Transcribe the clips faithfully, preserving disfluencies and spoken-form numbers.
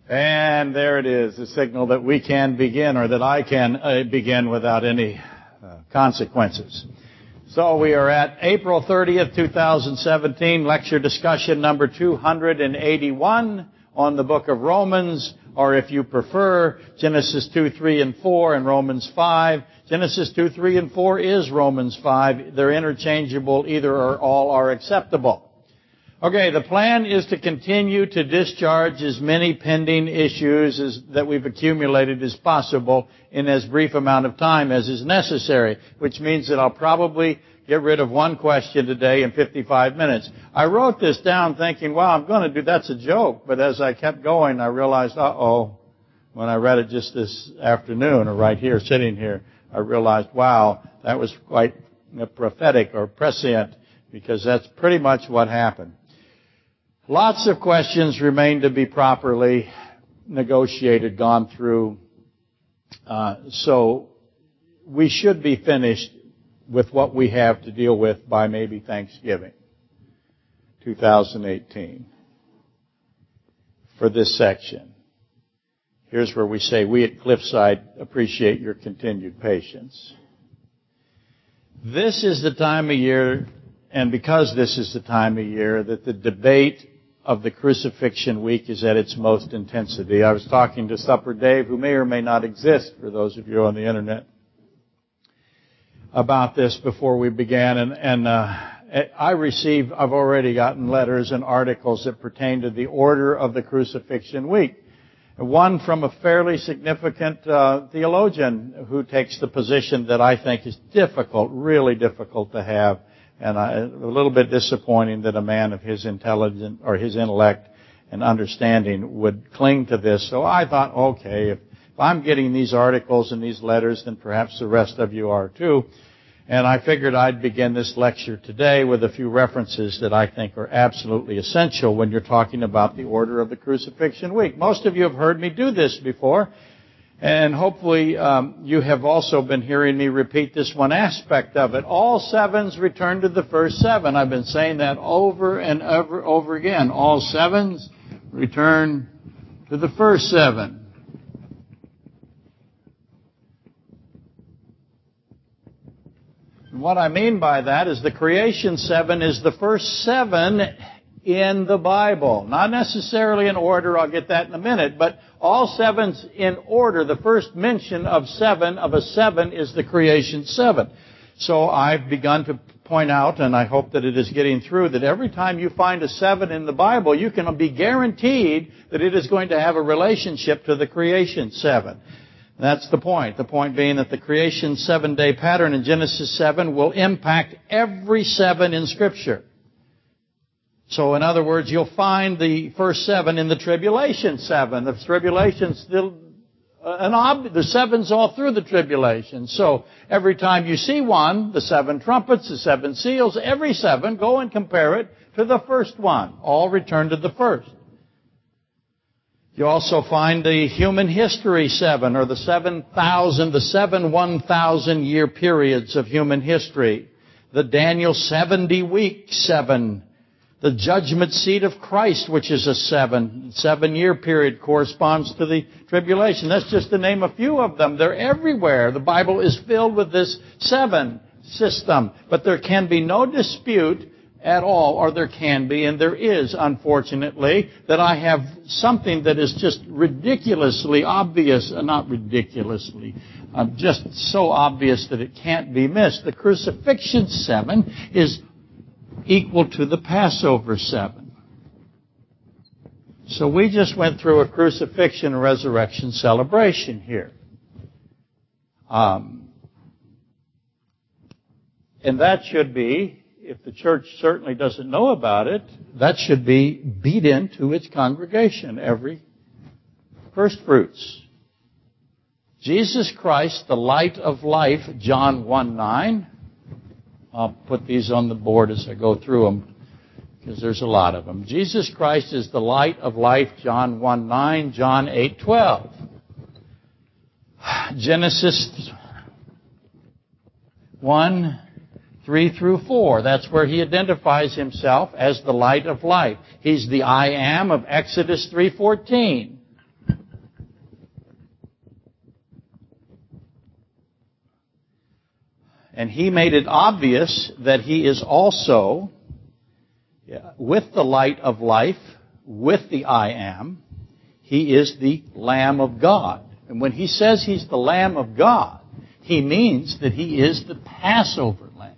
And there it is, the signal that we can begin, or that I can uh, begin without any uh, consequences. So we are at April thirtieth, two thousand seventeen, lecture discussion number two hundred eighty-one on the book of Romans, or if you prefer, Genesis two, three, and four, and Romans five. Genesis two, three, and four is Romans five. They're interchangeable. Either or all are acceptable. Okay, the plan is to continue to discharge as many pending issues as, that we've accumulated as possible in as brief amount of time as is necessary, which means that I'll probably get rid of one question today in fifty-five minutes. I wrote this down thinking, wow, I'm going to do, that's a joke. But as I kept going, I realized, uh-oh, when I read it just this afternoon, or right here, sitting here, I realized, wow, that was quite prophetic or prescient, because that's pretty much what happened. Lots of questions remain to be properly negotiated, gone through. Uh, so we should be finished with what we have to deal with by maybe Thanksgiving, two thousand eighteen, for this section. Here's where we say, we at Cliffside appreciate your continued patience. This is the time of year, and because this is the time of year, that the debate of the crucifixion week is at its most intensity. I was talking to Supper Dave, who may or may not exist for those of you on the internet, about this before we began. And, and uh, I received, I've already gotten letters and articles that pertain to the order of the crucifixion week. One from a fairly significant uh, theologian who takes the position that I think is difficult, really difficult to have. And I, a little bit disappointing that a man of his intelligence or his intellect and understanding would cling to this. So I thought, okay, if, if I'm getting these articles and these letters, then perhaps the rest of you are too. And I figured I'd begin this lecture today with a few references that I think are absolutely essential when you're talking about the order of the crucifixion week. Most of you have heard me do this before. And hopefully um, you have also been hearing me repeat this one aspect of it. All sevens return to the first seven. I've been saying that over and over, over again. All sevens return to the first seven. And what I mean by that is the creation seven is the first seven in the Bible. Not necessarily in order, I'll get that in a minute, but all sevens in order. The first mention of seven, of a seven, is the creation seven. So I've begun to point out, and I hope that it is getting through, that every time you find a seven in the Bible, you can be guaranteed that it is going to have a relationship to the creation seven. That's the point. The point being that the creation seven-day pattern in Genesis seven will impact every seven in Scripture. So, in other words, you'll find the first seven in the tribulation seven. The tribulation still, uh, an ob- the seven's all through the tribulation. So, every time you see one, the seven trumpets, the seven seals, every seven, go and compare it to the first one. All return to the first. You also find the human history seven, or the seven thousand, the seven one thousand year periods of human history. The Daniel seventy week seven. The judgment seat of Christ, which is a seven, seven-year period, corresponds to the tribulation. That's just to name a few of them. They're everywhere. The Bible is filled with this seven system. But there can be no dispute at all, or there can be, and there is, unfortunately, that I have something that is just ridiculously obvious, uh, not ridiculously, uh, just so obvious that it can't be missed. The crucifixion seven is equal to the Passover seven. So we just went through a crucifixion and resurrection celebration here. Um, and that should be, if the church certainly doesn't know about it, that should be beat into its congregation, every first fruits. Jesus Christ, the light of life, John one nine. I'll put these on the board as I go through them, because there's a lot of them. Jesus Christ is the light of life, John one nine, John eight twelve. Genesis one, three through four. That's where he identifies himself as the light of life. He's the I am of Exodus three fourteen. And He made it obvious that He is also, with the light of life, with the I Am, He is the Lamb of God. And when He says He's the Lamb of God, He means that He is the Passover Lamb.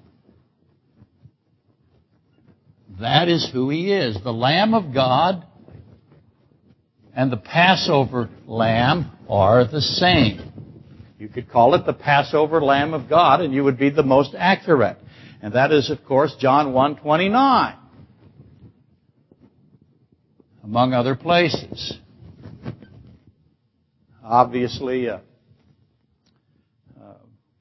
That is who He is. The Lamb of God and the Passover Lamb are the same. You could call it the Passover Lamb of God, and you would be the most accurate. And that is, of course, John one twenty-nine, among other places. Obviously, uh, uh,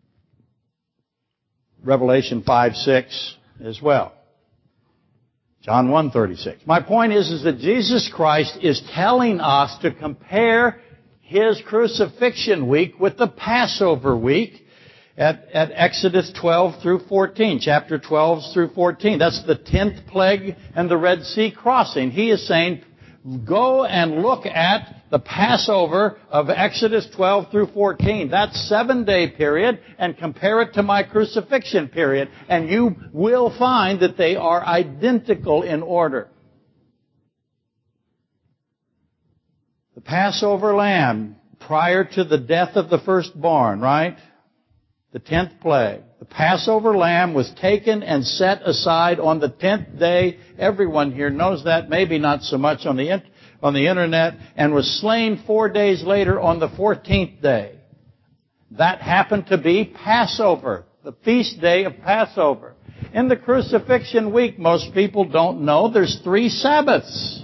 Revelation five six as well. John one thirty-six. My point is, is that Jesus Christ is telling us to compare His crucifixion week with the Passover week at, at Exodus twelve through fourteen, chapter twelve through fourteen. That's the tenth plague and the Red Sea crossing. He is saying, go and look at the Passover of Exodus twelve through fourteen. That seven-day period, and compare it to my crucifixion period. And you will find that they are identical in order. The Passover lamb, prior to the death of the firstborn, right? The tenth plague. The Passover lamb was taken and set aside on the tenth day. Everyone here knows that, maybe not so much on the internet. on the internet, and was slain four days later on the fourteenth day. That happened to be Passover, the feast day of Passover. In the crucifixion week, most people don't know there's three Sabbaths.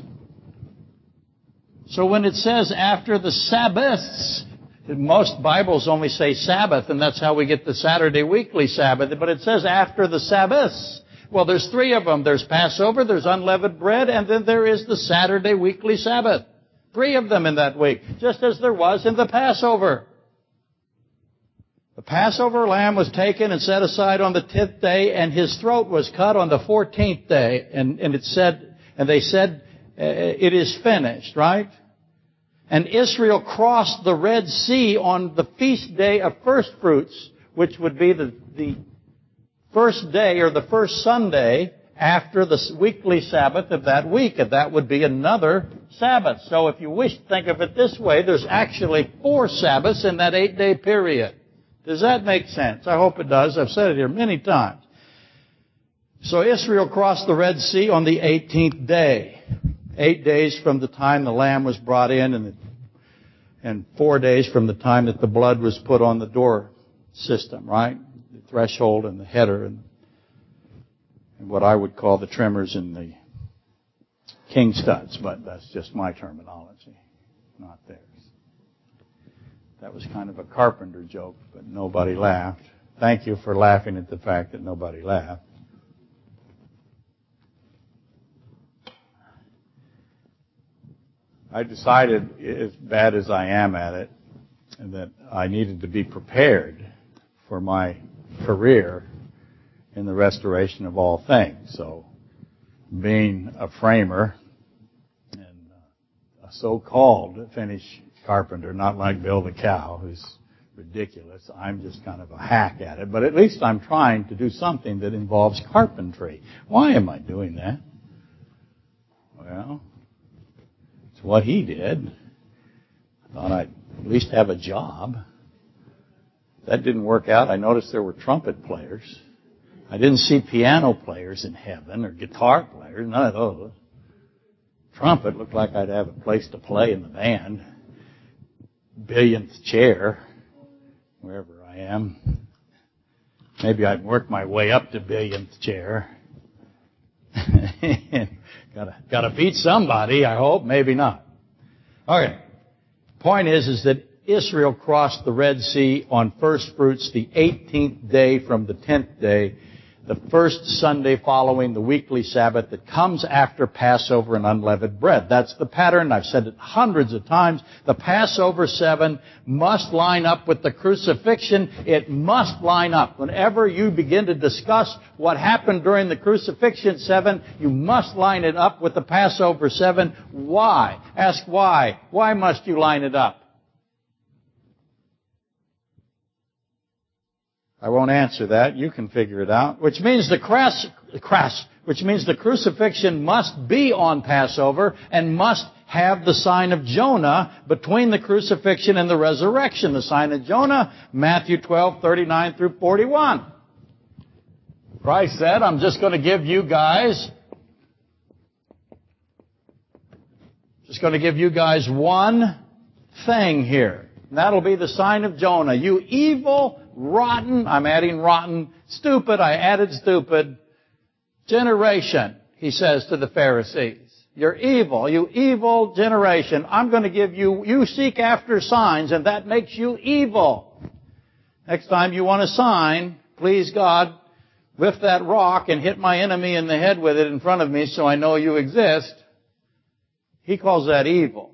So when it says after the Sabbaths, most Bibles only say Sabbath, and that's how we get the Saturday weekly Sabbath, but it says after the Sabbaths. Well, there's three of them. There's Passover, there's unleavened bread, and then there is the Saturday weekly Sabbath. Three of them in that week, just as there was in the Passover. The Passover lamb was taken and set aside on the tenth day, and his throat was cut on the fourteenth day. And, and it said, and they said, it is finished, right? And Israel crossed the Red Sea on the feast day of first fruits, which would be the, the first day or the first Sunday after the weekly Sabbath of that week. And that would be another Sabbath. So if you wish to think of it this way, there's actually four Sabbaths in that eight-day period. Does that make sense? I hope it does. I've said it here many times. So Israel crossed the Red Sea on the eighteenth day. Eight days from the time the lamb was brought in, and, the, and four days from the time that the blood was put on the door system, right? The threshold and the header and, and what I would call the trimmers and the king studs, but that's just my terminology, not theirs. That was kind of a carpenter joke, but nobody laughed. Thank you for laughing at the fact that nobody laughed. I decided, as bad as I am at it, that I needed to be prepared for my career in the restoration of all things. So, being a framer and a so-called finish carpenter, not like Bill the Cow, who's ridiculous. I'm just kind of a hack at it. But at least I'm trying to do something that involves carpentry. Why am I doing that? Well, it's what he did. I thought I'd at least have a job. That didn't work out. I noticed there were trumpet players. I didn't see piano players in heaven or guitar players, none of those. Trumpet looked like I'd have a place to play in the band. Billionth chair, wherever I am. Maybe I'd work my way up to billionth chair. gotta, gotta beat somebody, I hope. Maybe not. Okay. Point is, is that Israel crossed the Red Sea on first fruits the eighteenth day from the tenth day, the first Sunday following the weekly Sabbath that comes after Passover and unleavened bread. That's the pattern. I've said it hundreds of times. The Passover seven must line up with the crucifixion. It must line up. Whenever you begin to discuss what happened during the crucifixion seven, you must line it up with the Passover seven. Why? Ask why. Why must you line it up? I won't answer that. You can figure it out. Which means the cross, cross, which means the crucifixion must be on Passover and must have the sign of Jonah between the crucifixion and the resurrection. The sign of Jonah, Matthew twelve, thirty-nine through forty-one. Christ said, I'm just going to give you guys, just going to give you guys one thing here. And that'll be the sign of Jonah. You evil, rotten, I'm adding rotten, stupid, I added stupid, generation, he says to the Pharisees. You're evil, you evil generation. I'm going to give you, you seek after signs, and that makes you evil. Next time you want a sign, please God, lift that rock and hit my enemy in the head with it in front of me so I know you exist. He calls that evil.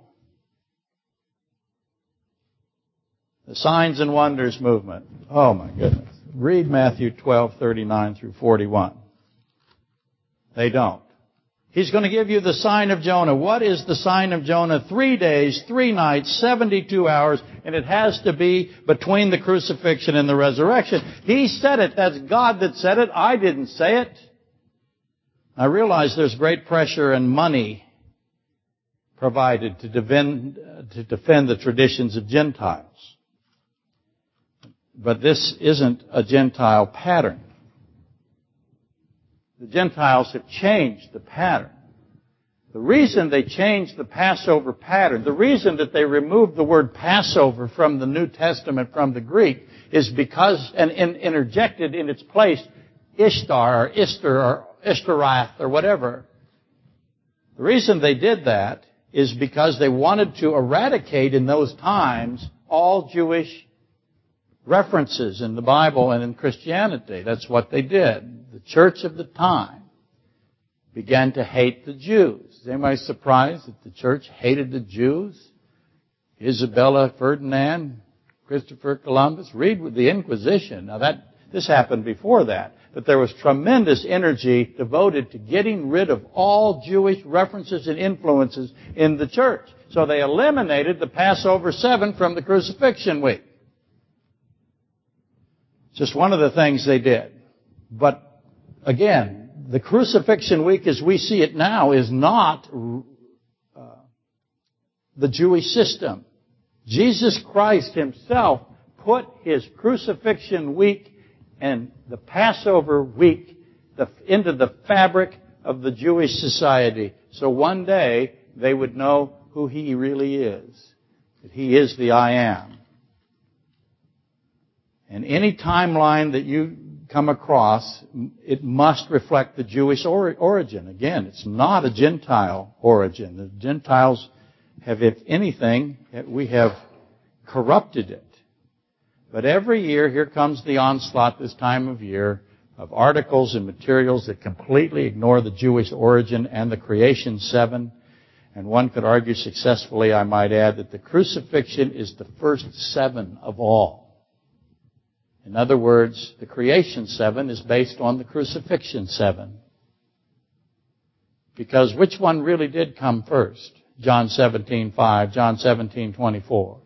The signs and wonders movement. Oh my goodness. Read Matthew twelve, thirty-nine through forty-one. They don't. He's going to give you the sign of Jonah. What is the sign of Jonah? Three days, three nights, seventy-two hours, and it has to be between the crucifixion and the resurrection. He said it. That's God that said it. I didn't say it. I realize there's great pressure and money provided to defend, to defend the traditions of Gentiles. But this isn't a Gentile pattern. The Gentiles have changed the pattern. The reason they changed the Passover pattern, the reason that they removed the word Passover from the New Testament, from the Greek, is because, and, and interjected in its place, Ishtar or Ishtar or Ishtarath or whatever. The reason they did that is because they wanted to eradicate in those times all Jewish references in the Bible and in Christianity. That's what they did. The church of the time began to hate the Jews. Is anybody surprised that the church hated the Jews? Isabella Ferdinand, Christopher Columbus, read with the Inquisition. Now that, this happened before that. But there was tremendous energy devoted to getting rid of all Jewish references and influences in the church. So they eliminated the Passover seven from the crucifixion week. Just one of the things they did. But again, the crucifixion week as we see it now is not uh, the Jewish system. Jesus Christ himself put his crucifixion week and the Passover week the, into the fabric of the Jewish society. So one day they would know who he really is. That he is the I am. And any timeline that you come across, it must reflect the Jewish or- origin. Again, it's not a Gentile origin. The Gentiles have, if anything, we have corrupted it. But every year, here comes the onslaught this time of year of articles and materials that completely ignore the Jewish origin and the creation seven. And one could argue successfully, I might add, that the crucifixion is the first seven of all. In other words, the creation seven is based on the crucifixion seven. Because which one really did come first? John seventeen five, John seventeen twenty-four.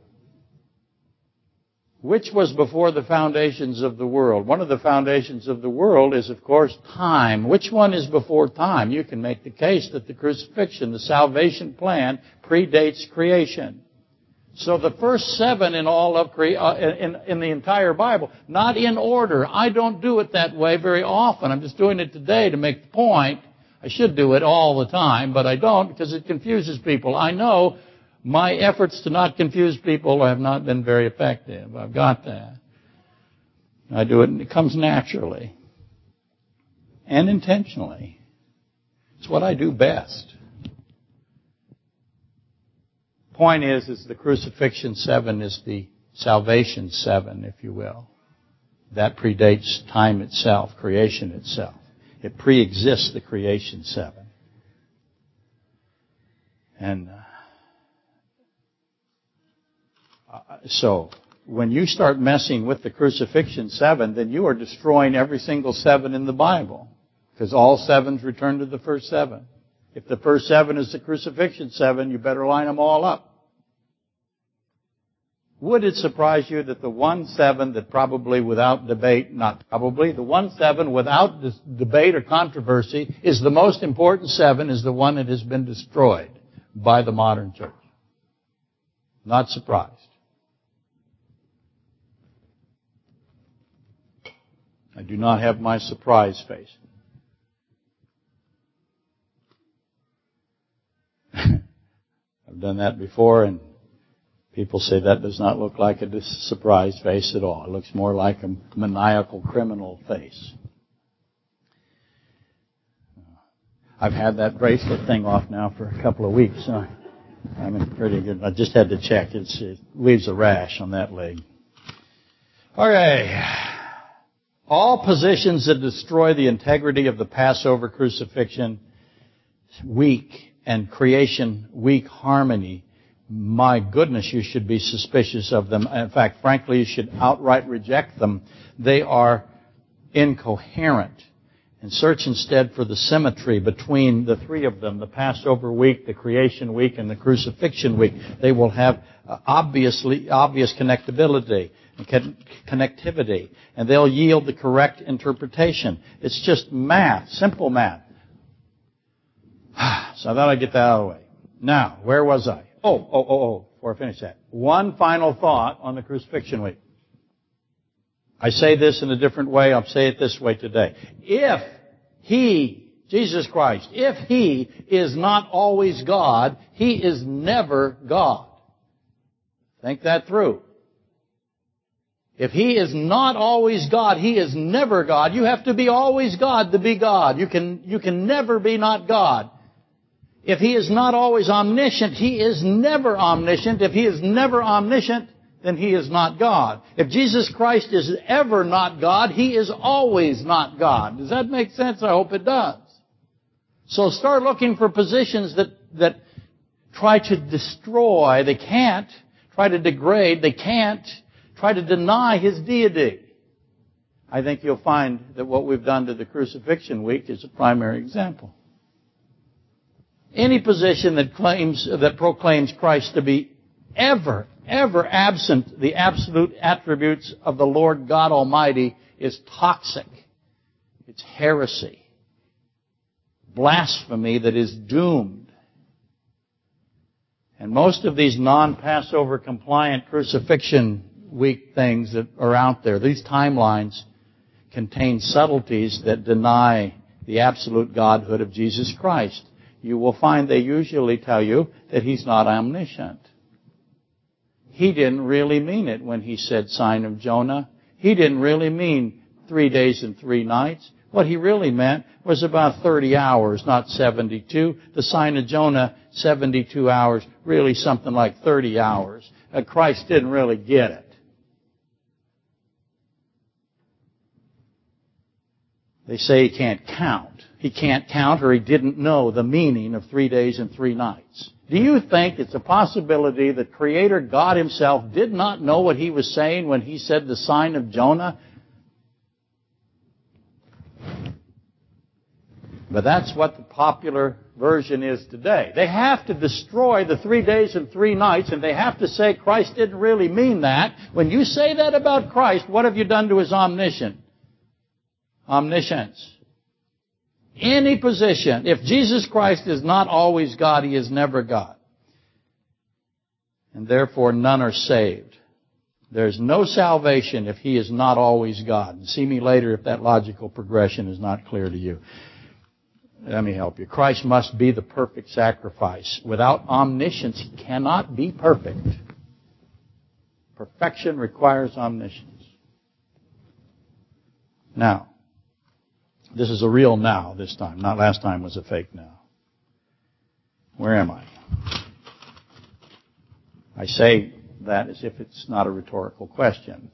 Which was before the foundations of the world? One of the foundations of the world is, of course, time. Which one is before time? You can make the case that the crucifixion, the salvation plan, predates creation. So the first seven in all of cre- uh, in, in the entire Bible, not in order. I don't do it that way very often. I'm just doing it today to make the point. I should do it all the time, but I don't because it confuses people. I know my efforts to not confuse people have not been very effective. I've got that. I do it, and it comes naturally and intentionally. It's what I do best. Point is, is the crucifixion seven is the salvation seven, if you will. That predates time itself, creation itself. It pre-exists the creation seven. And uh, so, when you start messing with the crucifixion seven, then you are destroying every single seven in the Bible. Because all sevens return to the first seven. If the first seven is the crucifixion seven, you better line them all up. Would it surprise you that the one seven that probably without debate, not probably, the one seven without dis- debate or controversy is the most important seven, is the one that has been destroyed by the modern church? Not surprised. I do not have my surprise face. I've done that before, and people say that does not look like a surprised face at all. It looks more like a maniacal criminal face. I've had that bracelet thing off now for a couple of weeks. So I'm in pretty good. I just had to check. It's, it leaves a rash on that leg. Okay. All positions that destroy the integrity of the Passover crucifixion week and creation week harmony, my goodness, you should be suspicious of them. In fact, frankly, you should outright reject them. They are incoherent. And search instead for the symmetry between the three of them, the Passover week, the creation week, and the crucifixion week. They will have uh, obviously obvious connectability, connectivity, and they'll yield the correct interpretation. It's just math, simple math. So I thought I'd get that out of the way. Now, where was I? Oh, oh, oh, oh, before I finish that. One final thought on the crucifixion week. I say this in a different way. I'll say it this way today. If He, Jesus Christ, if He is not always God, He is never God. Think that through. If He is not always God, He is never God. You have to be always God to be God. You can, you can never be not God. If He is not always omniscient, He is never omniscient. If He is never omniscient, then He is not God. If Jesus Christ is ever not God, He is always not God. Does that make sense? I hope it does. So start looking for positions that, that try to destroy. They can't. Try to degrade. They can't. Try to deny His deity. I think you'll find that what we've done to the crucifixion week is a primary example. Any position that claims, that proclaims Christ to be ever, ever absent the absolute attributes of the Lord God Almighty is toxic. It's heresy. Blasphemy that is doomed. And most of these non-Passover compliant crucifixion week things that are out there, these timelines contain subtleties that deny the absolute godhood of Jesus Christ. You will find they usually tell you that He's not omniscient. He didn't really mean it when He said sign of Jonah. He didn't really mean three days and three nights. What He really meant was about thirty hours, not seventy-two. The sign of Jonah, seventy-two hours, really something like thirty hours. Uh, Christ didn't really get it. They say He can't count. He can't count, or He didn't know the meaning of three days and three nights. Do you think it's a possibility that Creator God Himself did not know what He was saying when He said the sign of Jonah? But that's what the popular version is today. They have to destroy the three days and three nights, and they have to say Christ didn't really mean that. When you say that about Christ, what have you done to His omniscience? Omniscience. Any position, if Jesus Christ is not always God, He is never God. And therefore none are saved. There's no salvation if He is not always God. And see me later if that logical progression is not clear to you. Let me help you. Christ must be the perfect sacrifice. Without omniscience, He cannot be perfect. Perfection requires omniscience. Now, this is a real now this time. Not last time was a fake now. Where am I? I say that as if it's not a rhetorical question.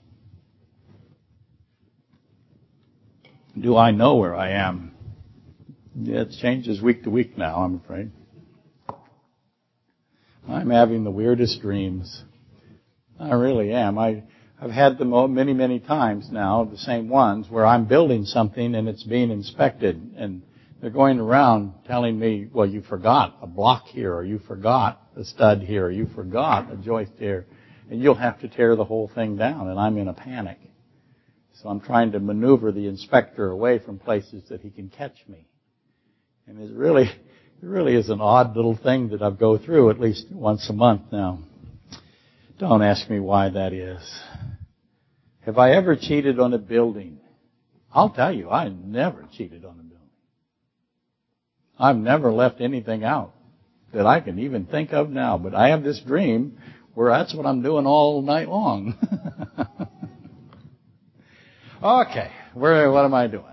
Do I know where I am? Yeah, it changes week to week now, I'm afraid. I'm having the weirdest dreams. I really am. I... I've had them many, many times now, the same ones, where I'm building something and it's being inspected. And they're going around telling me, well, you forgot a block here, or you forgot a stud here, or you forgot a joist here. and you'll have to tear the whole thing down, and I'm in a panic. So I'm trying to maneuver the inspector away from places that he can catch me. And it's really, it really is an odd little thing that I go through at least once a month now. Don't ask me why that is. Have I ever cheated on a building? I'll tell you, I never cheated on a building. I've never left anything out that I can even think of now. But I have this dream where that's what I'm doing all night long. Okay, where, what am I doing?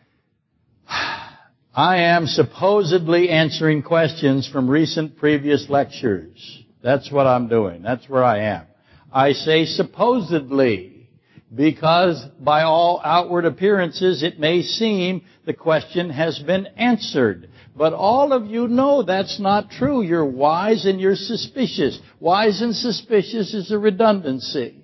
I am supposedly answering questions from recent previous lectures. That's what I'm doing. That's where I am. I say supposedly because by all outward appearances it may seem the question has been answered. But all of you know that's not true. You're wise and you're suspicious. Wise and suspicious is a redundancy.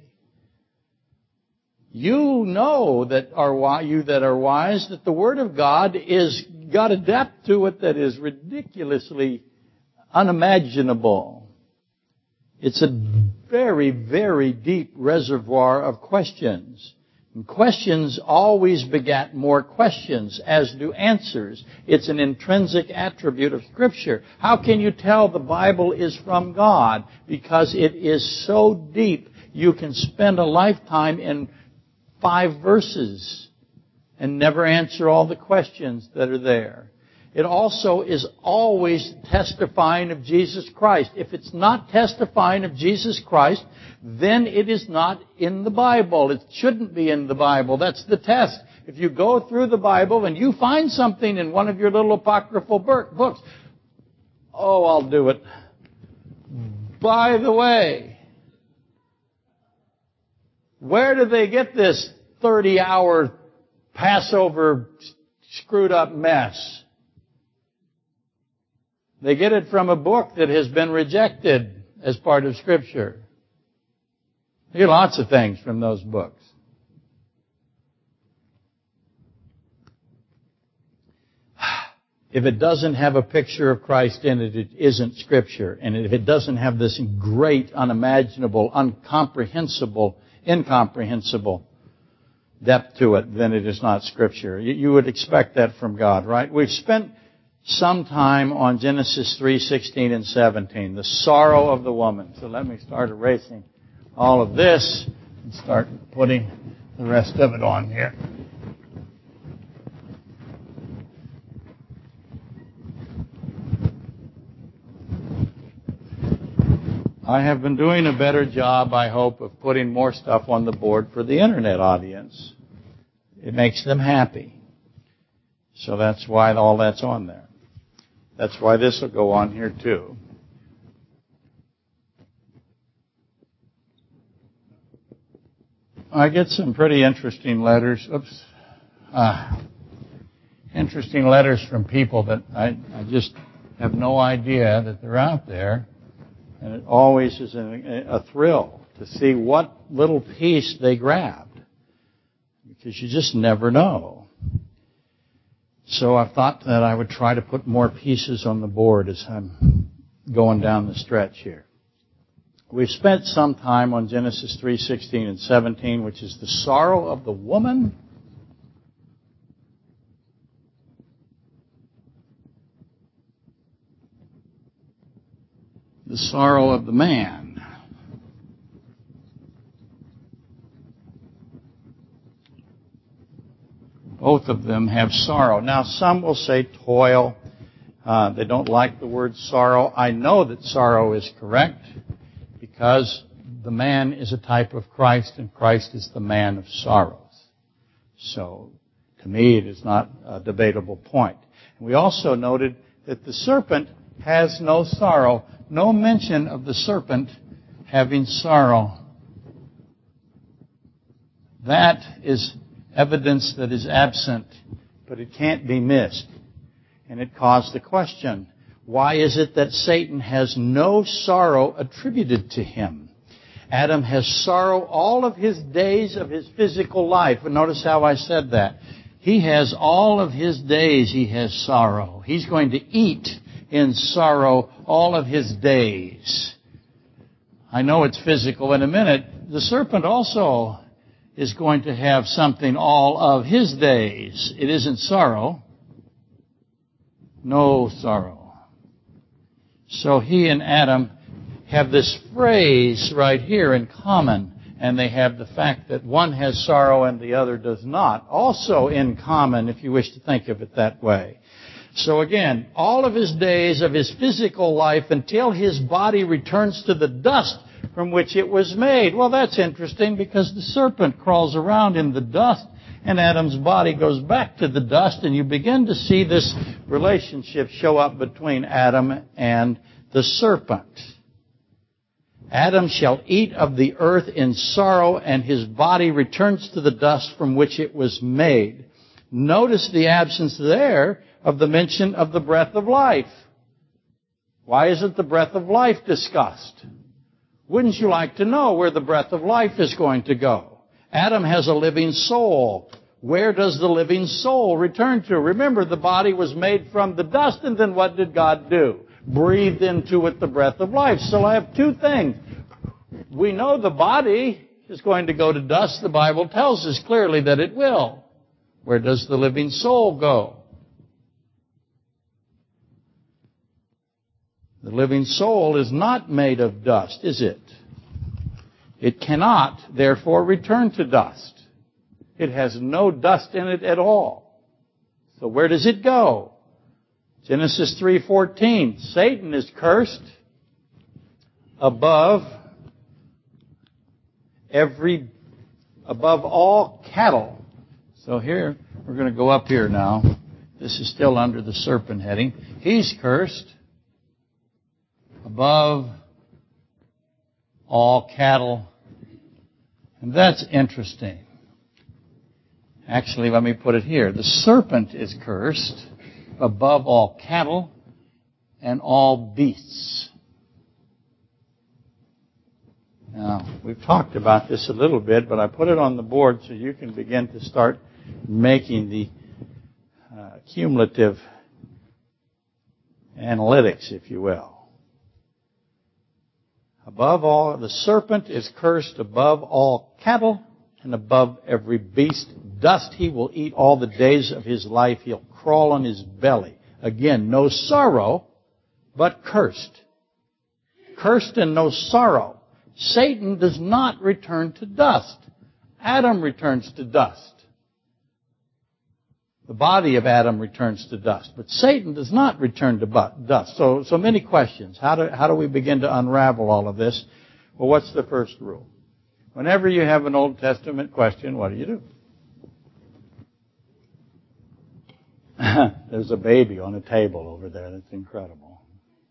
You know that are you that are wise that the Word of God is got a depth to it that is ridiculously unimaginable. It's a very, very deep reservoir of questions. And questions always begat more questions, as do answers. It's an intrinsic attribute of Scripture. How can you tell the Bible is from God? Because it is so deep, you can spend a lifetime in five verses and never answer all the questions that are there. It also is always testifying of Jesus Christ. If it's not testifying of Jesus Christ, then it is not in the Bible. It shouldn't be in the Bible. That's the test. If you go through the Bible and you find something in one of your little apocryphal books, oh, I'll do it. By the way, where do they get this thirty-hour Passover screwed up mess? They get it from a book that has been rejected as part of Scripture. They get lots of things from those books. If it doesn't have a picture of Christ in it, it isn't Scripture. And if it doesn't have this great, unimaginable, incomprehensible, incomprehensible depth to it, then it is not Scripture. You would expect that from God, right? We've spent some time on Genesis three sixteen and seventeen, the sorrow of the woman. So let me start erasing all of this and start putting the rest of it on here. I have been doing a better job, I hope, of putting more stuff on the board for the Internet audience. It makes them happy. So that's why all that's on there. That's why this will go on here too. I get some pretty interesting letters. Oops. Ah, interesting letters from people that I, I just have no idea that they're out there. And it always is a, a thrill to see what little piece they grabbed. Because you just never know. So I thought that I would try to put more pieces on the board as I'm going down the stretch here. We've spent some time on Genesis three sixteen and seventeen, which is the sorrow of the woman. The sorrow of the man. Both of them have sorrow. Now, some will say toil. Uh, they don't like the word sorrow. I know that sorrow is correct because the man is a type of Christ and Christ is the man of sorrows. So, to me, it is not a debatable point. We also noted that the serpent has no sorrow. No mention of the serpent having sorrow. That is evidence that is absent, but it can't be missed. And it caused the question, why is it that Satan has no sorrow attributed to him? Adam has sorrow all of his days of his physical life. And notice how I said that. He has all of his days, he has sorrow. He's going to eat in sorrow all of his days. I know it's physical in a minute. The serpent also is going to have something all of his days. It isn't sorrow. No sorrow. So he and Adam have this phrase right here in common. And they have the fact that one has sorrow and the other does not. Also in common, if you wish to think of it that way. So again, all of his days of his physical life until his body returns to the dust from which it was made. Well, that's interesting because the serpent crawls around in the dust and Adam's body goes back to the dust, and you begin to see this relationship show up between Adam and the serpent. Adam shall eat of the earth in sorrow, and his body returns to the dust from which it was made. Notice the absence there of the mention of the breath of life. Why isn't the breath of life discussed? Wouldn't you like to know where the breath of life is going to go? Adam has a living soul. Where does the living soul return to? Remember, the body was made from the dust, and then what did God do? Breathed into it the breath of life. So I have two things. We know the body is going to go to dust. The Bible tells us clearly that it will. Where does the living soul go? The living soul is not made of dust, is it? It cannot, therefore, return to dust. It has no dust in it at all. So where does it go? Genesis three fourteen, Satan is cursed above every, above all cattle. So here, we're going to go up here now. This is still under the serpent heading. He's cursed above all cattle. And that's interesting. Actually, let me put it here. The serpent is cursed above all cattle and all beasts. Now, we've talked about this a little bit, but I put it on the board so you can begin to start making the uh, cumulative analytics, if you will. Above all, the serpent is cursed above all cattle and above every beast. Dust he will eat all the days of his life. He'll crawl on his belly. Again, no sorrow, but cursed. Cursed and no sorrow. Satan does not return to dust. Adam returns to dust. The body of Adam returns to dust. But Satan does not return to dust. So, so many questions. How do, how do we begin to unravel all of this? Well, what's the first rule? Whenever you have an Old Testament question, what do you do? There's a baby on a table over there. That's incredible.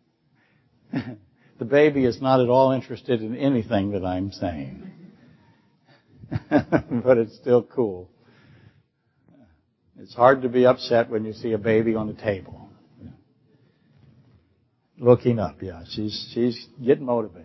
The baby is not at all interested in anything that I'm saying. But it's still cool. It's hard to be upset when you see a baby on a table. Looking up, yeah. She's, she's getting motivated.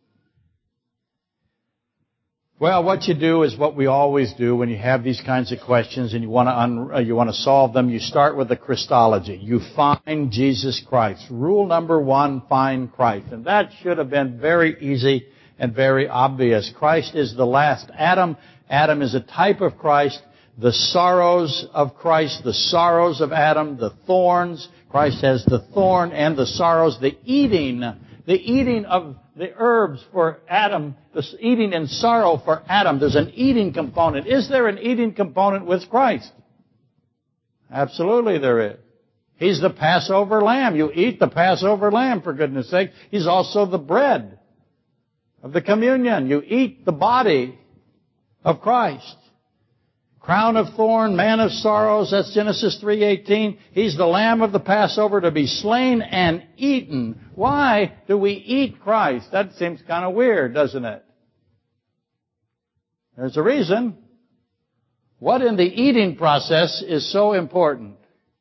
Well, what you do is what we always do when you have these kinds of questions and you want to un- uh, you want to solve them. You start with the Christology. You find Jesus Christ. Rule number one, find Christ. And that should have been very easy and very obvious. Christ is the last Adam. Adam is a type of Christ. The sorrows of Christ, the sorrows of Adam, the thorns. Christ has the thorn and the sorrows, the eating, the eating of the herbs for Adam, the eating in sorrow for Adam. There's an eating component. Is there an eating component with Christ? Absolutely there is. He's the Passover lamb. You eat the Passover lamb, for goodness sake. He's also the bread of the communion. You eat the body of Christ. Crown of thorn, man of sorrows, that's Genesis three eighteen. He's the lamb of the Passover to be slain and eaten. Why do we eat Christ? That seems kind of weird, doesn't it? There's a reason. What in the eating process is so important?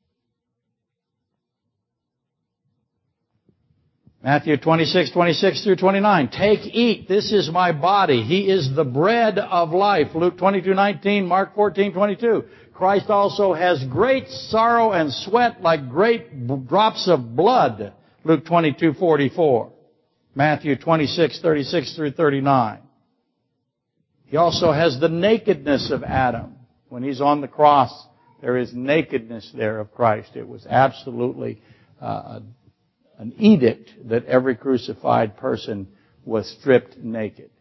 Matthew twenty-six, twenty-six through twenty-nine. Take, eat, this is my body. He is the bread of life. Luke twenty-two, nineteen, Mark fourteen, twenty-two. Christ also has great sorrow and sweat like great drops of blood. Luke twenty-two, forty-four. Matthew twenty-six, thirty-six through thirty-nine. He also has the nakedness of Adam. When he's on the cross, there is nakedness there of Christ. It was absolutely uh, an edict that every crucified person was stripped naked.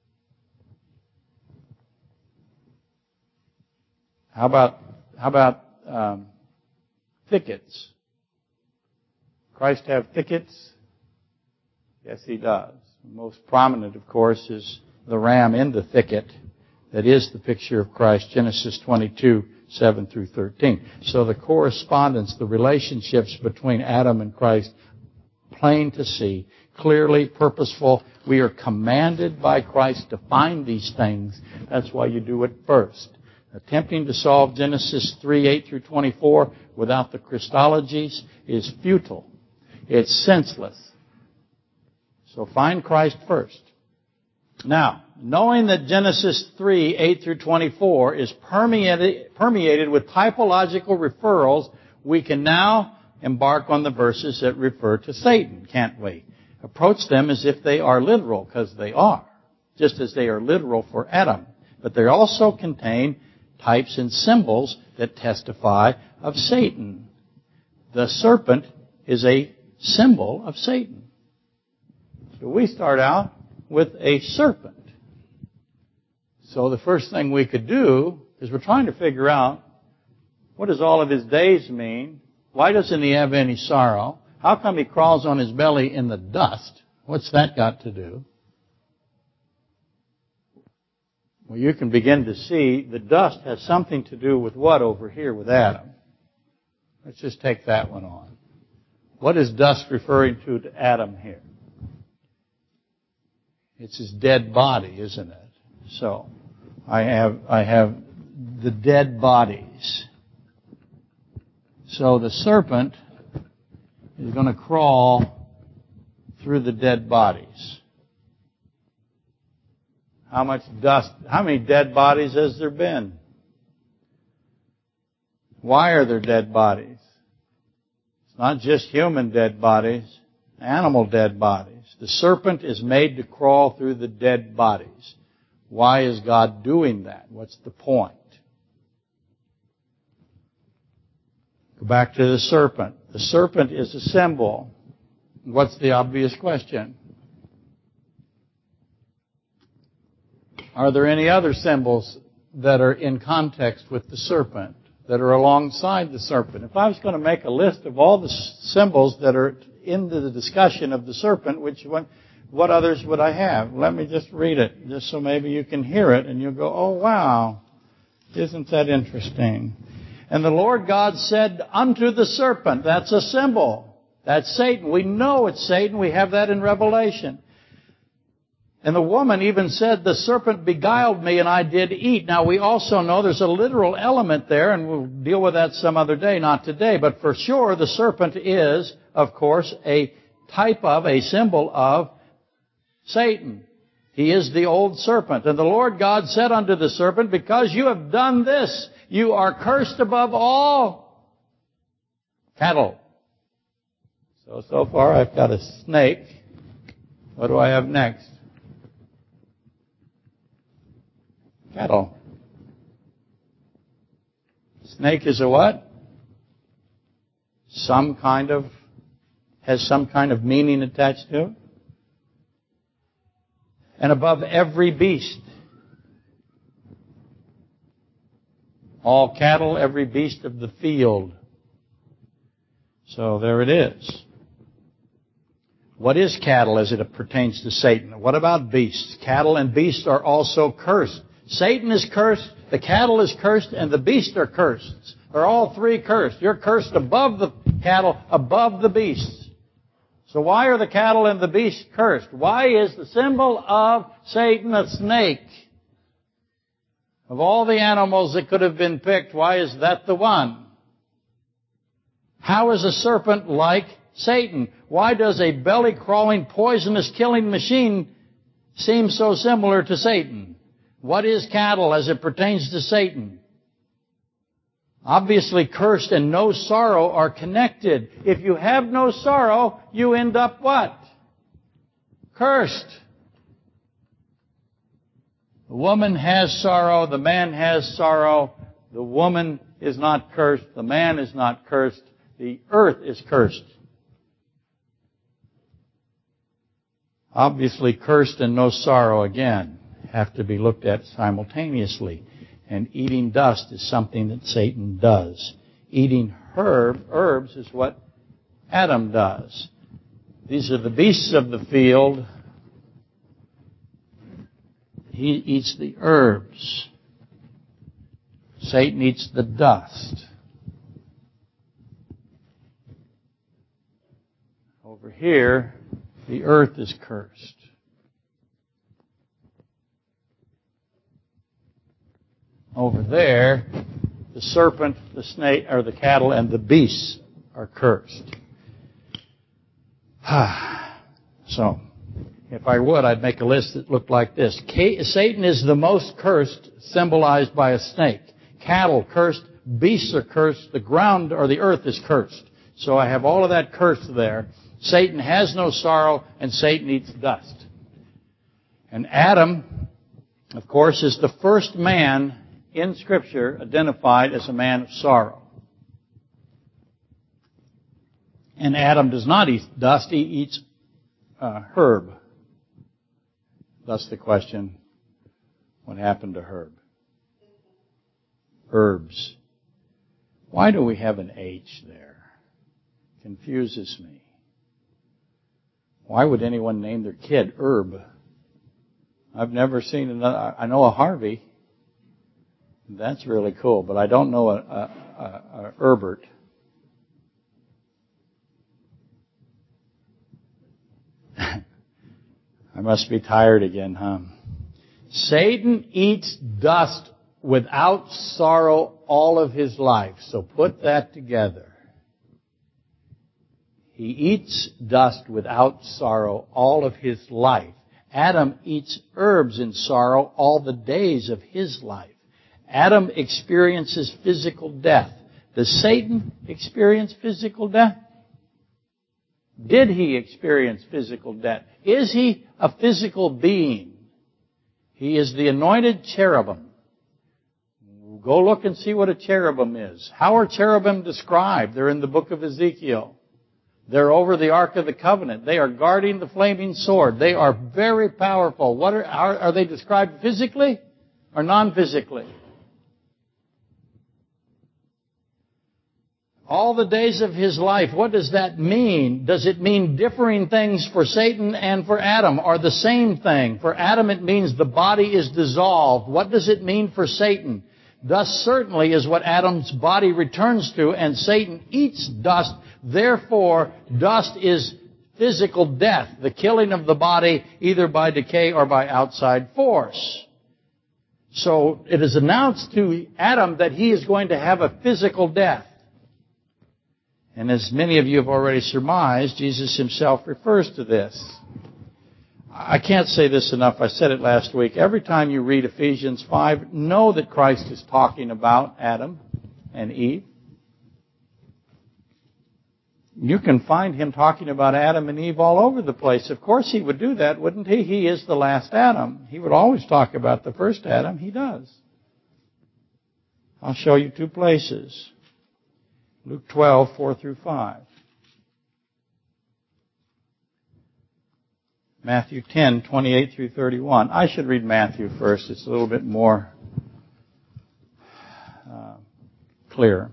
How about how about um, thickets? Christ have thickets? Yes, he does. Most prominent, of course, is the ram in the thicket. That is the picture of Christ, Genesis twenty-two, seven through thirteen. So the correspondence, the relationships between Adam and Christ, plain to see, clearly purposeful. We are commanded by Christ to find these things. That's why you do it first. Attempting to solve Genesis three, eight through twenty-four without the Christologies is futile. It's senseless. So find Christ first. Now, knowing that Genesis three, eight through twenty-four is permeated, permeated with typological referrals, we can now embark on the verses that refer to Satan, can't we? Approach them as if they are literal, because they are, just as they are literal for Adam. But they also contain types and symbols that testify of Satan. The serpent is a symbol of Satan. So we start out with a serpent. So the first thing we could do is we're trying to figure out, what does all of his days mean? Why doesn't he have any sorrow? How come he crawls on his belly in the dust? What's that got to do? Well, you can begin to see the dust has something to do with what over here with Adam? Let's just take that one on. What is dust referring to to Adam here? It's his dead body, isn't it? So, I have, I have the dead bodies. So the serpent is going to crawl through the dead bodies. How much dust, how many dead bodies has there been? Why are there dead bodies? It's not just human dead bodies, animal dead bodies. The serpent is made to crawl through the dead bodies. Why is God doing that? What's the point? Go back to the serpent. The serpent is a symbol. What's the obvious question? Are there any other symbols that are in context with the serpent, that are alongside the serpent? If I was going to make a list of all the symbols that are in the discussion of the serpent, which one, what others would I have? Let me just read it, just so maybe you can hear it, and you'll go, oh, wow, isn't that interesting? And the Lord God said unto the serpent, that's a symbol. That's Satan. We know it's Satan. We have that in Revelation. And the woman even said, the serpent beguiled me and I did eat. Now we also know there's a literal element there, and we'll deal with that some other day, not today. But for sure, the serpent is, of course, a type of, a symbol of Satan. He is the old serpent. And the Lord God said unto the serpent, because you have done this, you are cursed above all cattle. So, so far I've got a snake. What do I have next? Cattle. Snake is a what? Some kind of, has some kind of meaning attached to it. And above every beast. All cattle, every beast of the field. So there it is. What is cattle as it pertains to Satan? What about beasts? Cattle and beasts are also cursed. Satan is cursed, the cattle is cursed, and the beasts are cursed. They're all three cursed. You're cursed above the cattle, above the beasts. So why are the cattle and the beasts cursed? Why is the symbol of Satan a snake? Of all the animals that could have been picked, why is that the one? How is a serpent like Satan? Why does a belly-crawling, poisonous killing machine seem so similar to Satan? What is cattle as it pertains to Satan? Obviously, cursed and no sorrow are connected. If you have no sorrow, you end up what? cursed. The woman has sorrow. The man has sorrow. The woman is not cursed. The man is not cursed. The earth is cursed. Obviously, cursed and no sorrow, again, have to be looked at simultaneously. And eating dust is something that Satan does. Eating herb, herbs is what Adam does. These are the beasts of the field. He eats the herbs. Satan eats the dust. Over here, the earth is cursed. Over there, the serpent, the snake, or the cattle, and the beasts are cursed. So, if I would, I'd make a list that looked like this. Satan is the most cursed, symbolized by a snake. Cattle cursed, beasts are cursed, the ground or the earth is cursed. So I have all of that cursed there. Satan has no sorrow, and Satan eats dust. And Adam, of course, is the first man in Scripture identified as a man of sorrow. And Adam does not eat dust, he eats uh, herb. Thus the question, what happened to herb? Herbs. Why do we have an H there? Confuses me. Why would anyone name their kid Herb? I've never seen another. I know a Harvey. That's really cool, but I don't know a, a, a, a Herbert. I must be tired again, huh? Satan eats dust without sorrow all of his life. So put that together. He eats dust without sorrow all of his life. Adam eats herbs in sorrow all the days of his life. Adam experiences physical death. Does Satan experience physical death? Did he experience physical death? Is he a physical being? He is the anointed cherubim. Go look and see what a cherubim is. How are cherubim described? They're in the book of Ezekiel. They're over the Ark of the Covenant. They are guarding the flaming sword. They are very powerful. What are, are, are they described physically or non-physically? All the days of his life, what does that mean? Does it mean differing things for Satan and for Adam, or the same thing? For Adam it means the body is dissolved. What does it mean for Satan? Dust certainly is what Adam's body returns to, and Satan eats dust. Therefore, dust is physical death, the killing of the body either by decay or by outside force. So it is announced to Adam that he is going to have a physical death. And as many of you have already surmised, Jesus himself refers to this. I can't say this enough. I said it last week. Every time you read Ephesians five, know that Christ is talking about Adam and Eve. You can find him talking about Adam and Eve all over the place. Of course he would do that, wouldn't he? He is the last Adam. He would always talk about the first Adam. He does. I'll show you two places. Luke twelve, four through five. Matthew ten, twenty-eight through thirty-one. I should read Matthew first. It's a little bit more uh, clear.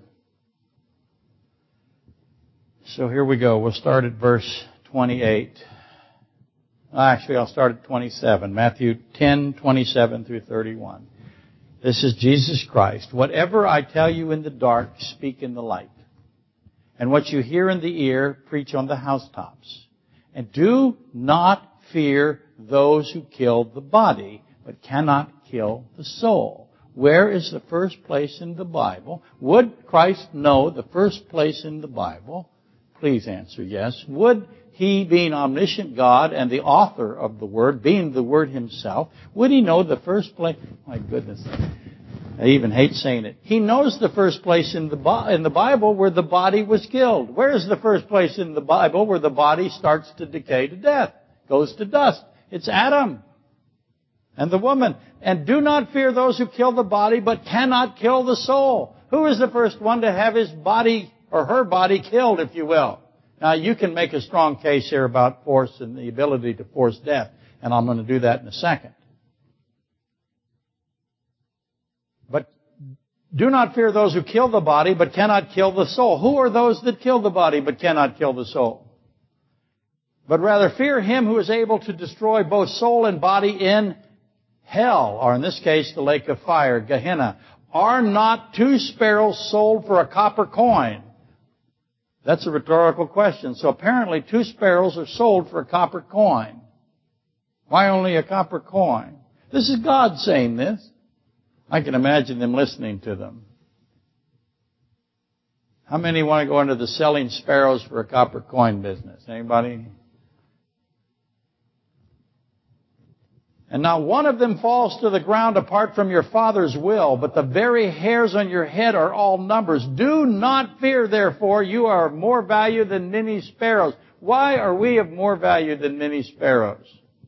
So here we go. We'll start at verse twenty-eight. Actually, I'll start at twenty-seven. Matthew ten, twenty-seven through thirty-one. This is Jesus Christ. Whatever I tell you in the dark, speak in the light. And what you hear in the ear, preach on the housetops. And do not fear those who kill the body, but cannot kill the soul. Where is the first place in the Bible? Would Christ know the first place in the Bible? Please answer yes. Would he, being omniscient God and the author of the Word, being the Word himself, would he know the first place? My goodness. I even hate saying it. He knows the first place in the in the Bible where the body was killed. Where is the first place in the Bible where the body starts to decay to death? goes to dust. It's Adam and the woman. And do not fear those who kill the body, but cannot kill the soul. Who is the first one to have his body or her body killed, if you will? Now, you can make a strong case here about force and the ability to force death, and I'm going to do that in a second. But do not fear those who kill the body, but cannot kill the soul. Who are those that kill the body, but cannot kill the soul? But rather fear him who is able to destroy both soul and body in hell, or in this case, the lake of fire, Gehenna. Are not two sparrows sold for a copper coin? That's a rhetorical question. So apparently two sparrows are sold for a copper coin. Why only a copper coin? This is God saying this. I can imagine them listening to them. How many want to go into the selling sparrows for a copper coin business? Anybody? And not one of them falls to the ground apart from your Father's will, but the very hairs on your head are all numbers. Do not fear, therefore, you are of more value than many sparrows. Why are we of more value than many sparrows?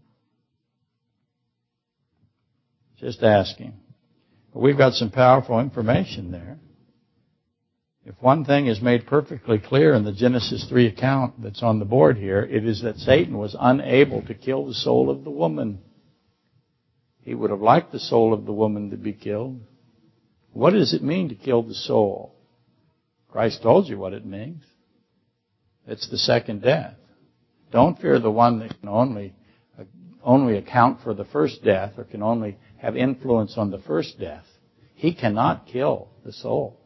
Just asking. But we've got some powerful information there. If one thing is made perfectly clear in the Genesis three account that's on the board here, it is that Satan was unable to kill the soul of the woman. He would have liked the soul of the woman to be killed. What does it mean to kill the soul? Christ told you what it means. It's the second death. Don't fear the one that can only, uh, only account for the first death or can only have influence on the first death. He cannot kill the soul.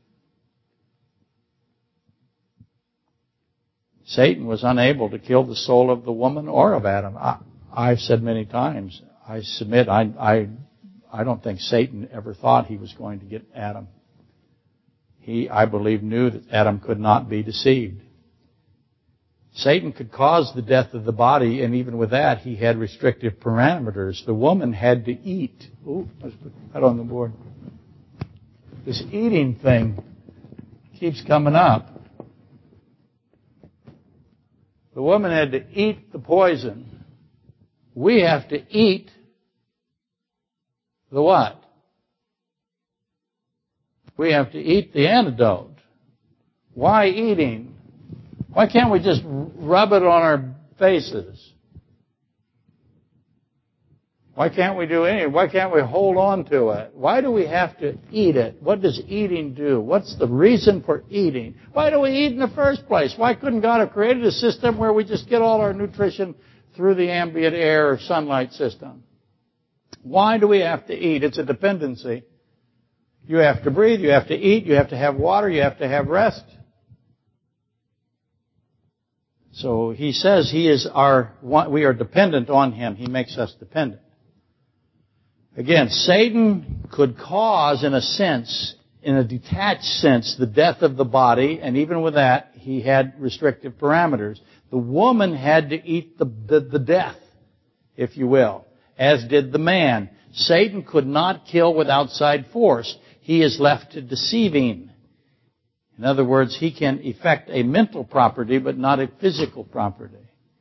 Satan was unable to kill the soul of the woman or of Adam. I, I've said many times, I submit, I, I, I don't think Satan ever thought he was going to get Adam. He, I believe, knew that Adam could not be deceived. Satan could cause the death of the body, and even with that, he had restrictive parameters. The woman had to eat. Ooh, let's put that on the board. This eating thing keeps coming up. The woman had to eat the poison. We have to eat the what? We have to eat the antidote. Why eating? Why can't we just rub it on our faces? Why can't we do any? Why can't we hold on to it? Why do we have to eat it? What does eating do? What's the reason for eating? Why do we eat in the first place? Why couldn't God have created a system where we just get all our nutrition through the ambient air or sunlight system? Why do we have to eat? It's a dependency. You have to breathe, you have to eat, you have to have water, you have to have rest. So he says he is our, we are dependent on him. He makes us dependent. Again, Satan could cause, in a sense, in a detached sense, the death of the body, and even with that, he had restrictive parameters. The woman had to eat the, the, the death, if you will, as did the man. Satan could not kill with outside force. He is left to deceiving. In other words, he can effect a mental property, but not a physical property.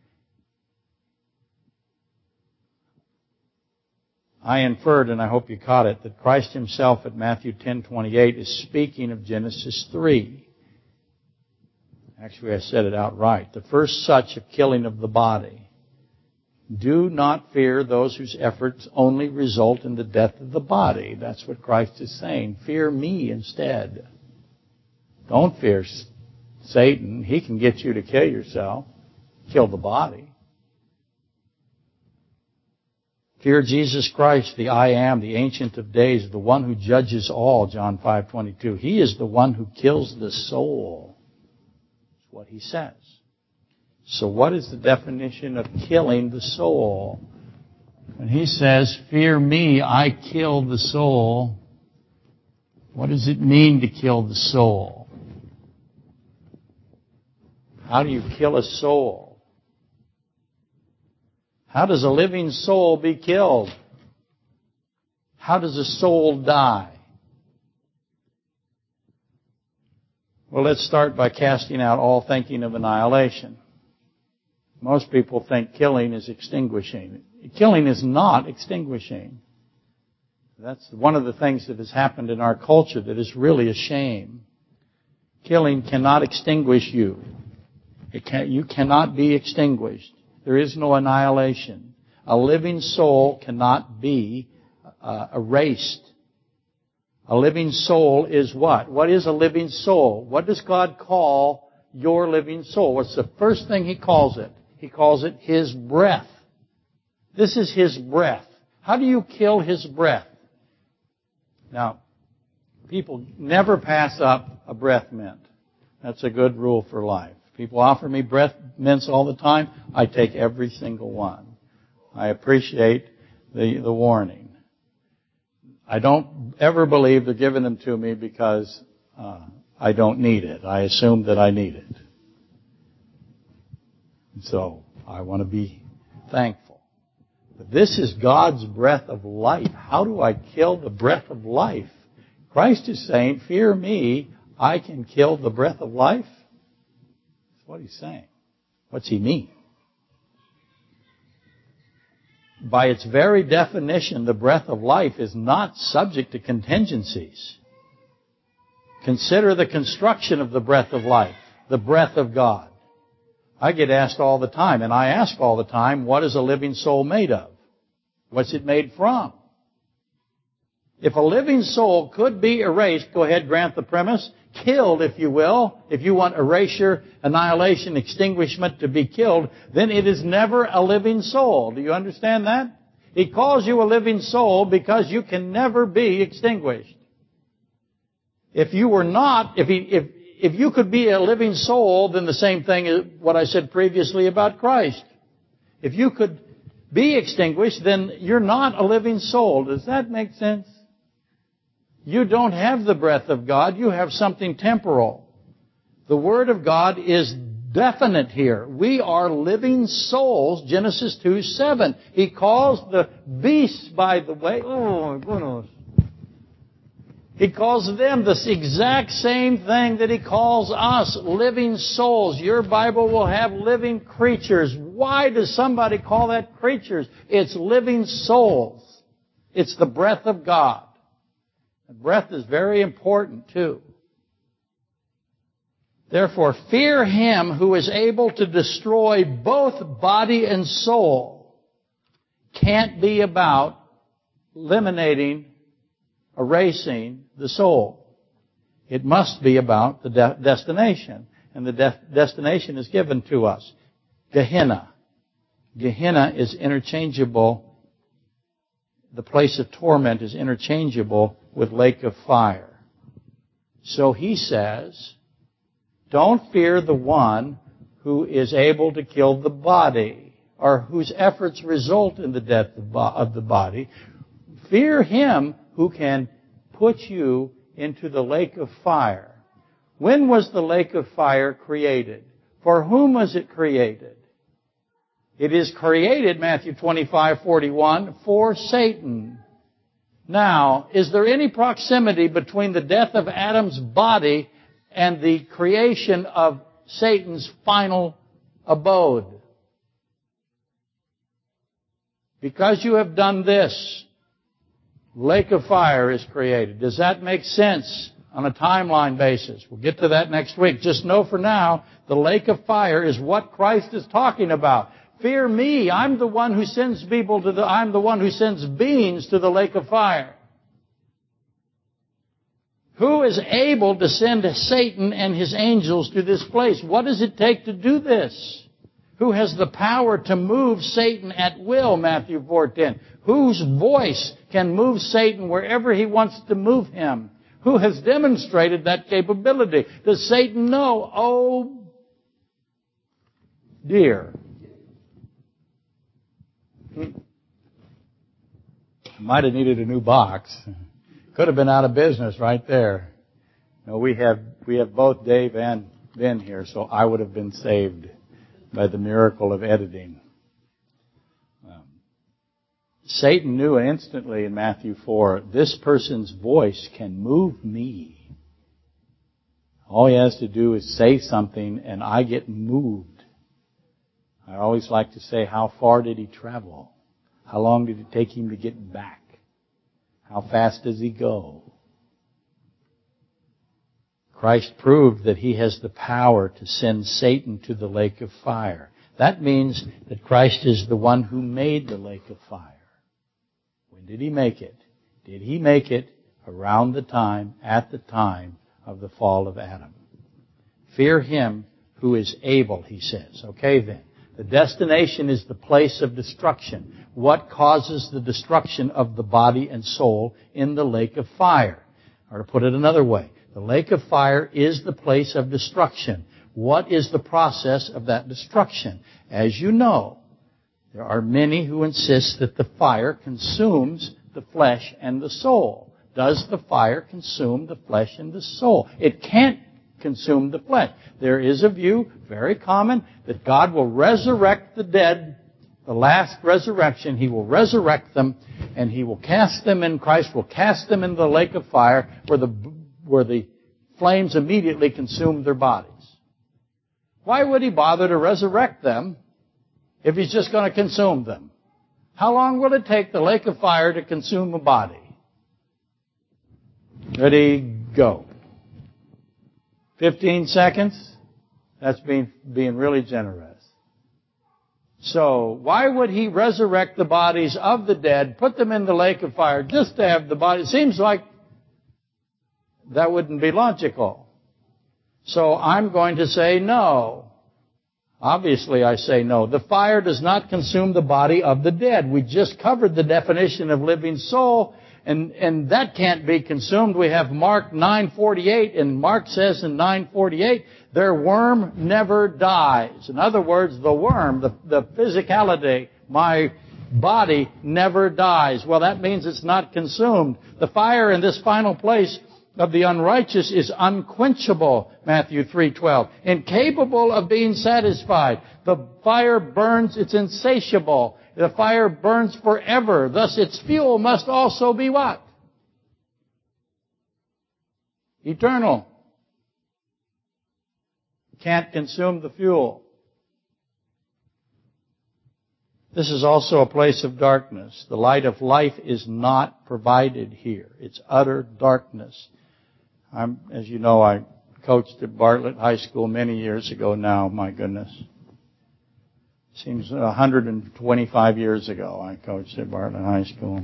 I inferred, and I hope you caught it, that Christ himself at Matthew ten twenty-eight is speaking of Genesis three. Actually, I said it outright. The first such of killing of the body. Do not fear those whose efforts only result in the death of the body. That's what Christ is saying. Fear me instead. Don't fear Satan. He can get you to kill yourself, kill the body. Fear Jesus Christ, the I Am, the Ancient of Days, the one who judges all, John five twenty-two. He is the one who kills the soul. That's what he says. So what is the definition of killing the soul? When he says, fear me, I kill the soul, what does it mean to kill the soul? How do you kill a soul? How does a living soul be killed? How does a soul die? Well, let's start by casting out all thinking of annihilation. Most people think killing is extinguishing. Killing is not extinguishing. That's one of the things that has happened in our culture that is really a shame. Killing cannot extinguish you. It can, you cannot be extinguished. There is no annihilation. A living soul cannot be uh, erased. A living soul is what? What is a living soul? What does God call your living soul? What's the first thing He calls it? He calls it His breath. This is His breath. How do you kill His breath? Now, people never pass up a breath mint. That's a good rule for life. People offer me breath mints all the time. I take every single one. I appreciate the, the warning. I don't ever believe they're giving them to me because uh, I don't need it. I assume that I need it. So I want to be thankful. But this is God's breath of life. How do I kill the breath of life? Christ is saying, fear me, I can kill the breath of life. That's what He's saying. What's He mean? By its very definition, the breath of life is not subject to contingencies. Consider the construction of the breath of life, the breath of God. I get asked all the time, and I ask all the time, what is a living soul made of? What's it made from? If a living soul could be erased, go ahead, grant the premise, killed, if you will, if you want erasure, annihilation, extinguishment to be killed, then it is never a living soul. Do you understand that? He calls you a living soul because you can never be extinguished. If you were not, if he, if, if you could be a living soul, then the same thing as what I said previously about Christ. If you could be extinguished, then you're not a living soul. Does that make sense? You don't have the breath of God. You have something temporal. The Word of God is definite here. We are living souls, Genesis two seven. He calls the beasts, by the way, oh my goodness. He calls them the exact same thing that He calls us, living souls. Your Bible will have living creatures. Why does somebody call that creatures? It's living souls. It's the breath of God. And breath is very important too. Therefore, fear Him who is able to destroy both body and soul. Can't be about eliminating, erasing the soul. It must be about the de- destination. And the de- destination is given to us. Gehenna. Gehenna is interchangeable. The place of torment is interchangeable with lake of fire. So He says, don't fear the one who is able to kill the body, or whose efforts result in the death of the body. Fear Him who can put you into the lake of fire. When was the lake of fire created? For whom was it created? It is created, Matthew twenty-five forty-one, for Satan. Now, is there any proximity between the death of Adam's body and the creation of Satan's final abode? Because you have done this, lake of fire is created. Does that make sense on a timeline basis? We'll get to that next week. Just know for now, the lake of fire is what Christ is talking about. Fear me. I'm the one who sends people to the, I'm the one who sends beings to the lake of fire. Who is able to send Satan and his angels to this place? What does it take to do this? Who has the power to move Satan at will, Matthew four ten? Whose voice can move Satan wherever he wants to move him? Who has demonstrated that capability? Does Satan know? Oh, dear. Might have needed a new box. Could have been out of business right there. No, we have we have both Dave and Ben here, so I would have been saved by the miracle of editing. Um, Satan knew instantly in Matthew four, this person's voice can move me. All he has to do is say something and I get moved. I always like to say, how far did he travel? How long did it take him to get back? How fast does he go? Christ proved that he has the power to send Satan to the lake of fire. That means that Christ is the one who made the lake of fire. When did he make it? Did he make it around the time, at the time of the fall of Adam? Fear him who is able, he says. Okay then. The destination is the place of destruction. What causes the destruction of the body and soul in the lake of fire? Or to put it another way, the lake of fire is the place of destruction. What is the process of that destruction? As you know, there are many who insist that the fire consumes the flesh and the soul. Does the fire consume the flesh and the soul? It can't consume the flesh. There is a view, very common, that God will resurrect the dead, the last resurrection. He will resurrect them, and He will cast them in, Christ will cast them into the lake of fire where the, where the flames immediately consume their bodies. Why would He bother to resurrect them if He's just going to consume them? How long will it take the lake of fire to consume a body? Ready, go. Fifteen seconds? That's being, being really generous. So, why would He resurrect the bodies of the dead, put them in the lake of fire, just to have the body? It seems like that wouldn't be logical. So, I'm going to say no. Obviously, I say no. The fire does not consume the body of the dead. We just covered the definition of living soul, and, and that can't be consumed. We have Mark nine forty-eight, and Mark says in nine forty-eight, their worm never dies. In other words, the worm, the, the physicality, my body never dies. Well, that means it's not consumed. The fire in this final place of the unrighteous is unquenchable, Matthew three twelve, incapable of being satisfied. The fire burns, it's insatiable. The fire burns forever. Thus its fuel must also be what? Eternal. Can't consume the fuel. This is also a place of darkness. The light of life is not provided here. It's utter darkness. I'm, as you know, I coached at Bartlett High School many years ago now, my goodness. Seems one hundred twenty-five years ago I coached at Bartlett High School.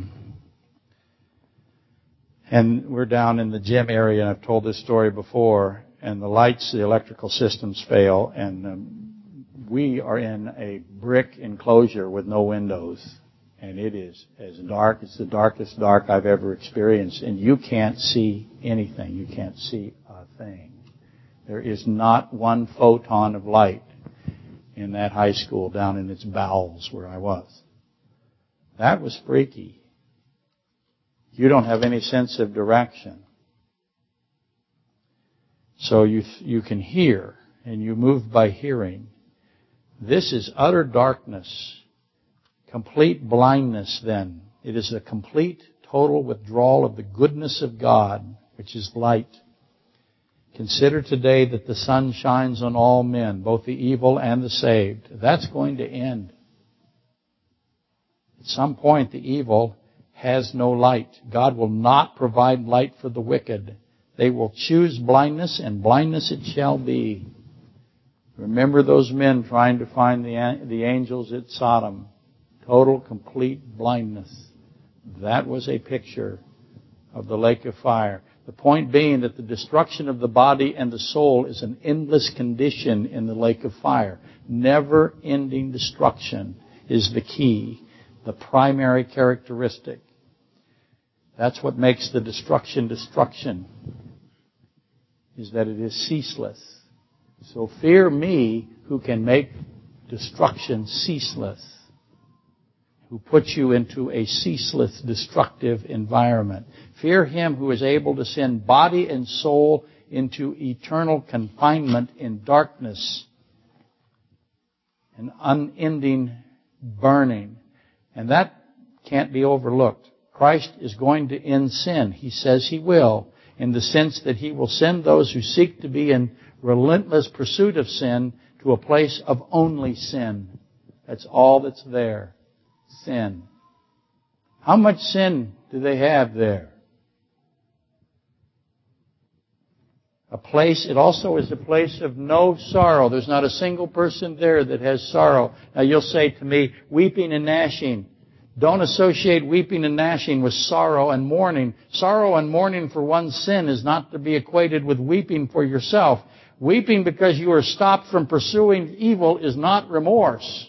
And we're down in the gym area, and I've told this story before, and the lights, the electrical systems fail, and um, we are in a brick enclosure with no windows. And it is as dark, it's the darkest dark I've ever experienced. And you can't see anything. You can't see a thing. There is not one photon of light in that high school down in its bowels where I was. That was freaky. You don't have any sense of direction. So you you can hear, and you move by hearing. This is utter darkness. Complete blindness, then. It is a complete, total withdrawal of the goodness of God, which is light. Consider today that the sun shines on all men, both the evil and the saved. That's going to end. At some point, the evil has no light. God will not provide light for the wicked. They will choose blindness, and blindness it shall be. Remember those men trying to find the, the angels at Sodom. Total, complete blindness. That was a picture of the lake of fire. The point being that the destruction of the body and the soul is an endless condition in the lake of fire. Never-ending destruction is the key, the primary characteristic. That's what makes the destruction destruction, is that it is ceaseless. So fear me who can make destruction ceaseless, who puts you into a ceaseless, destructive environment. Fear Him who is able to send body and soul into eternal confinement in darkness and unending burning. And that can't be overlooked. Christ is going to end sin. He says He will, in the sense that He will send those who seek to be in relentless pursuit of sin to a place of only sin. That's all that's there. Sin. How much sin do they have there? A place, it also is a place of no sorrow. There's not a single person there that has sorrow. Now you'll say to me, weeping and gnashing. Don't associate weeping and gnashing with sorrow and mourning. Sorrow and mourning for one's sin is not to be equated with weeping for yourself. Weeping because you are stopped from pursuing evil is not remorse.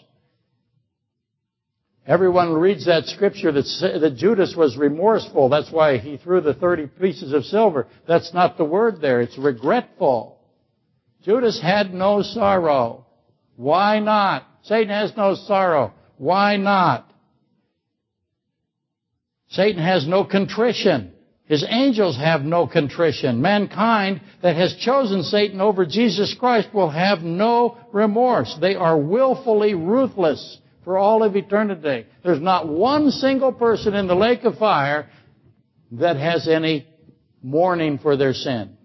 Everyone reads that scripture that, that Judas was remorseful. That's why he threw the thirty pieces of silver. That's not the word there. It's regretful. Judas had no sorrow. Why not? Satan has no sorrow. Why not? Satan has no contrition. His angels have no contrition. Mankind that has chosen Satan over Jesus Christ will have no remorse. They are willfully ruthless for all of eternity. There's not one single person in the lake of fire that has any mourning for their sin.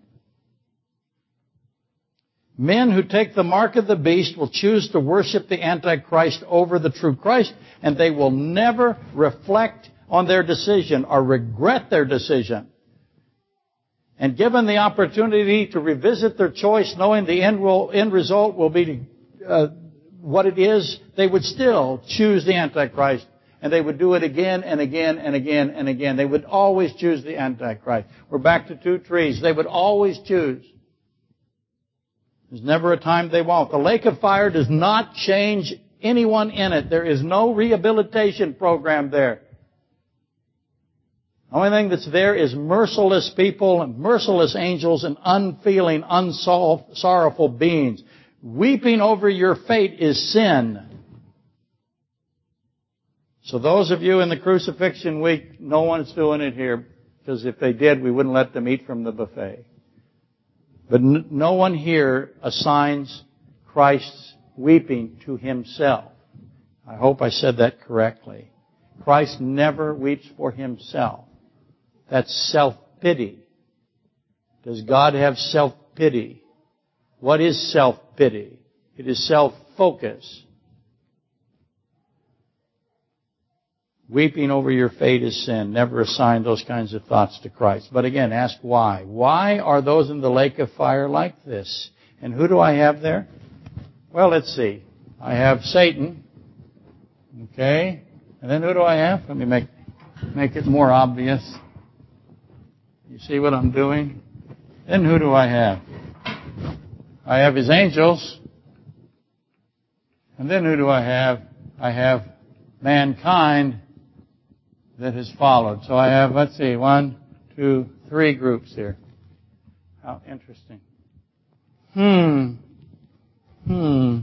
Men who take the mark of the beast will choose to worship the Antichrist over the true Christ, and they will never reflect on their decision or regret their decision. And given the opportunity to revisit their choice, knowing the end, will, end result will be uh, what it is, they would still choose the Antichrist. And they would do it again and again and again and again. They would always choose the Antichrist. We're back to two trees. They would always choose. There's never a time they won't. The lake of fire does not change anyone in it. There is no rehabilitation program there. The only thing that's there is merciless people and merciless angels and unfeeling, unsolved, sorrowful beings. Weeping over your fate is sin. So those of you in the crucifixion week, no one's doing it here, because if they did, we wouldn't let them eat from the buffet. But no one here assigns Christ's weeping to himself. I hope I said that correctly. Christ never weeps for himself. That's self-pity. Does God have self-pity? What is self-pity? It is self-focus. Weeping over your fate is sin. Never assign those kinds of thoughts to Christ. But again, ask why. Why are those in the lake of fire like this? And who do I have there? Well, let's see. I have Satan. Okay. And then who do I have? Let me make, make it more obvious. You see what I'm doing? Then who do I have? I have his angels. And then who do I have? I have mankind that has followed. So I have, let's see, one, two, three groups here. How interesting. Hmm. Hmm.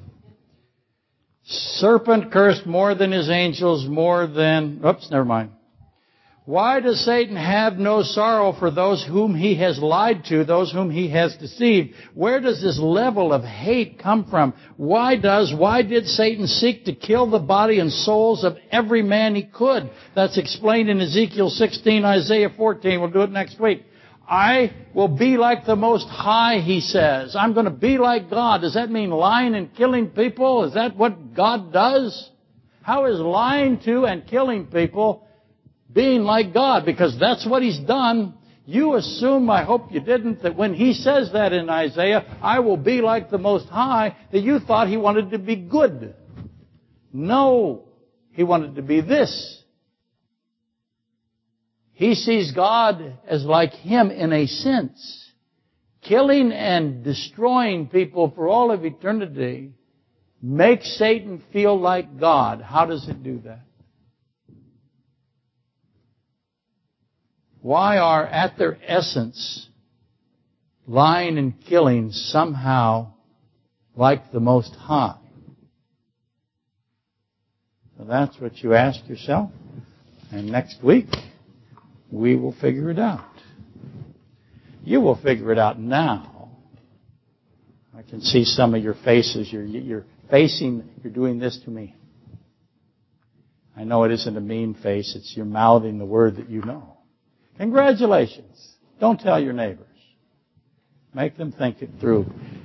Serpent cursed more than his angels, more than... Oops, never mind. Why does Satan have no sorrow for those whom he has lied to, those whom he has deceived? Where does this level of hate come from? Why does, why did Satan seek to kill the body and souls of every man he could? That's explained in Ezekiel sixteen, Isaiah fourteen. We'll do it next week. I will be like the Most High, he says. I'm going to be like God. Does that mean lying and killing people? Is that what God does? How is lying to and killing people being like God? Because that's what he's done. You assume, I hope you didn't, that when he says that in Isaiah, I will be like the Most High, that you thought he wanted to be good. No, he wanted to be this. He sees God as like him in a sense. Killing and destroying people for all of eternity makes Satan feel like God. How does it do that? Why are, at their essence, lying and killing somehow like the Most High? So that's what you ask yourself. And next week, we will figure it out. You will figure it out now. I can see some of your faces. You're, you're facing, you're doing this to me. I know it isn't a mean face. It's you're mouthing the word that you know. Congratulations. Don't tell your neighbors. Make them think it through.